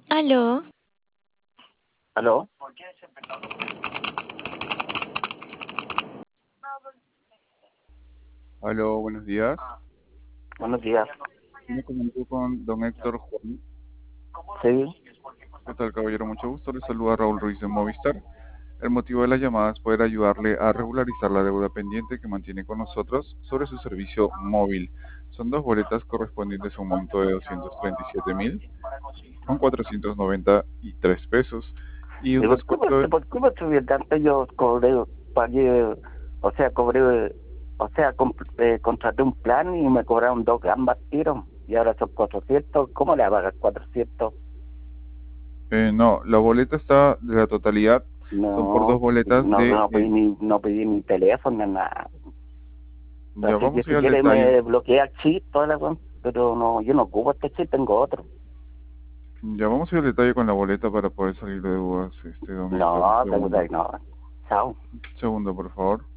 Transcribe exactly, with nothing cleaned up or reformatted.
Aló, ¿Aló? Aló, buenos días. Buenos días. Me comunico con don Héctor Juan. Sí, ¿Qué tal, caballero? Mucho gusto. Le saluda Raúl Ruiz de Movistar. El motivo de la llamada es poder ayudarle a regularizar la deuda pendiente que mantiene con nosotros sobre su servicio móvil. Son dos boletas correspondientes a un monto de doscientos treinta y siete mil con cuatrocientos noventa y tres pesos y ¿y un por qué, descuento me- de... por qué me subió tanto? Yo cobré, pagué, o sea, cobré, o sea, comp- eh, contraté un plan y me cobraron dos gambas tiro, y ahora son cuatrocientos. ¿Cómo le va a pagar cuatrocientos? eh, no, la boleta está de la totalidad. Son por dos No, boletas no, de... no pedí eh, ni, no pedí ni teléfono ni nada. ya Así que vamos a ir si al quiere detalle. me bloquea el chip, toda la cosa, pero no, yo no ocupo este chip, tengo otro. Ya vamos a ir al detalle con la boleta para poder salir de dudas, este, don Héctor. Un No, tengo, segundo. no, chao. Un segundo, por favor.